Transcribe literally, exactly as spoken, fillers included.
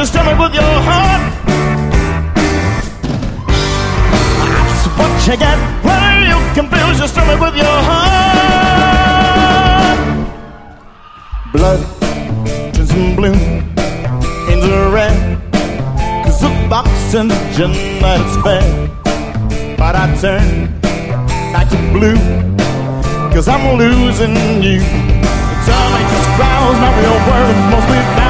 your stomach with your heart. That's what you get when you confuse your stomach with your heart. Blood turns from blue into red, 'cause of oxygen that it's fed. But I turn back to blue, 'cause I'm losing you. The time ain't just growls, not real words, mostly bad.